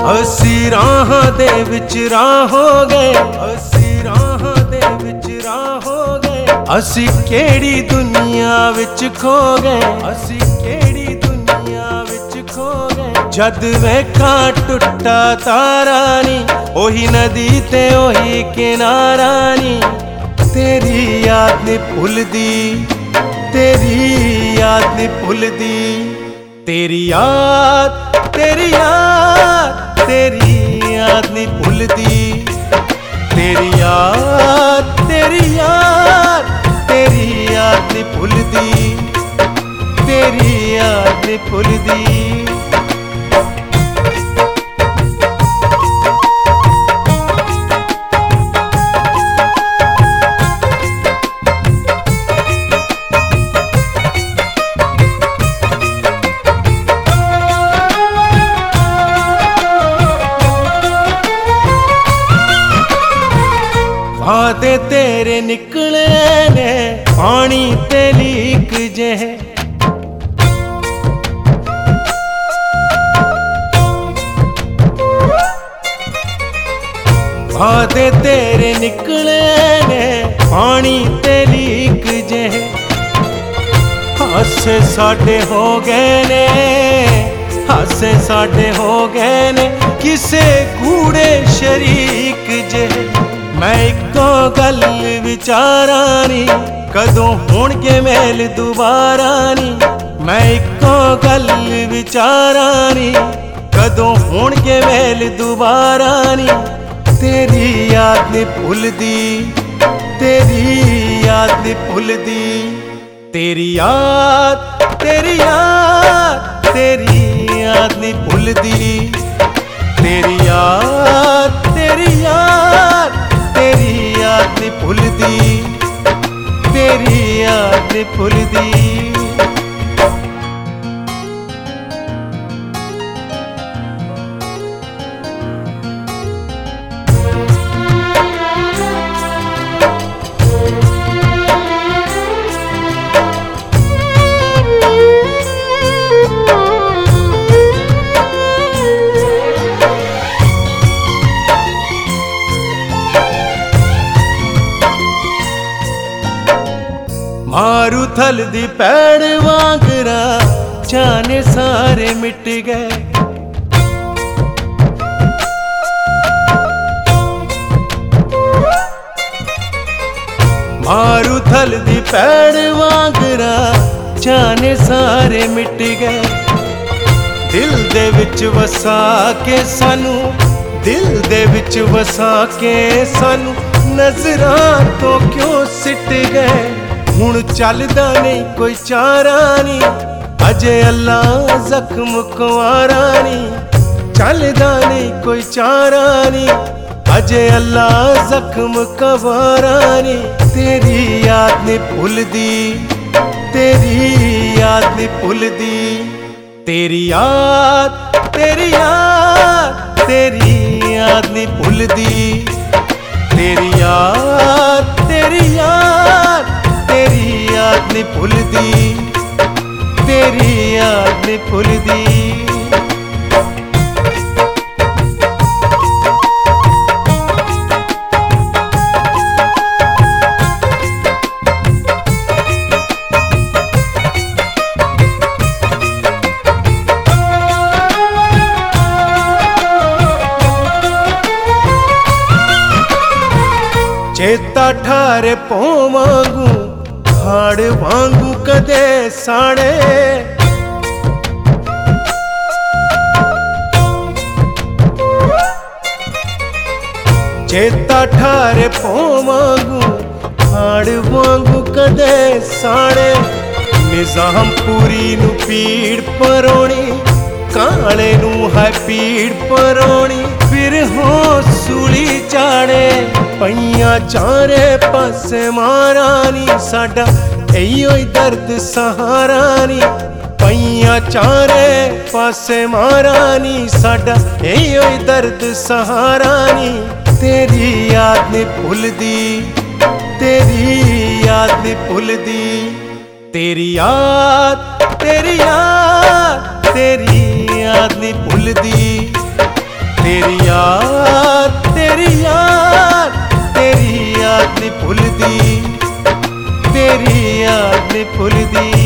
असी राहां दे विच राहोगे, असी राहां दे विच राहोगे। असी केड़ी दुनिया विच खो गए, असी केड़ी दुनिया विच खो गए। जद वेखां टुटा तारा नी, ओही नदी ते ओही किनारा नी। तेरी याद नी भुलदी, तेरी याद नी भुलदी। तेरी याद, तेरी याद, तेरी याद नी भुलदी। तेरी याद, तेरी याद, तेरी याद नी भुलदी। तेरी याद नी भुलदी। वादे तेरे निकले ने पानी ते लीक जह। वादे तेरे निकले ने पानी ते लीक जह। हासे साडे हो गए ने, हासे साडे हो गए ने किसे कूड़े शरीक जह। मैं इको गल विचारा नी, कदों होणगे मेल दुबारा नी। मैं इको गल विचारा नी, कदों होणगे मेल दुबारा नी। तेरी याद नी भुलदी, तेरी याद नी भुलदी। तेरी याद, तेरी याद, तेरी याद नी भुलदी। तेरी याद, तेरी याद, तेरी याद नी भुलदी। तेरी याद नी भुलदी। मारूथल दी पैड़ वांगरा जाने सारे मिट गए। मारूथल दी पैड़ वांगरा जाने सारे मिट गए। दिल दे विच वसा के सानू, दिल दे विच वसा के सानू नजरां तो क्यों सिट गए। हुण चलदा नहीं कोई चारा नी, अजे अल्लाह जख्म कुंवारा नी। चलदा नहीं कोई चारा नी, अजे अल्लाह जख्म कुंवारा नी। तेरी याद नी भुलदी, तेरी याद नी भुलदी। तेरी याद, तेरी याद, तेरी याद नी भुलदी। तेरी याद, तेरी याद, तेरी याद नी भुलदी। तेरी याद नी भुलदी। चेता ठारे पौ वांगू, हाड़ वांगू कदे साड़े। चेता ठारे पौ वांगू, हाड़ वांगू कदे साड़े। निजामपुरी नू पीड़ परोणी, काले नू है पीड़ परोणी। फिर हो सूली चाड़े, पईयां चारे पासे मारा नी। साडा इयो ही दर्द सहारा नी। पईयां चारे पासे मारा नी। साडा इयो ही दर्द सहारा नी। तेरी याद नी भुलदी, तेरी याद नी भुलदी। तेरी याद, तेरी याद, तेरी याद नी भुलदी। तेरी याद तेरी याद तेरी याद नहीं भुलदी, तेरी याद नहीं भुलदी।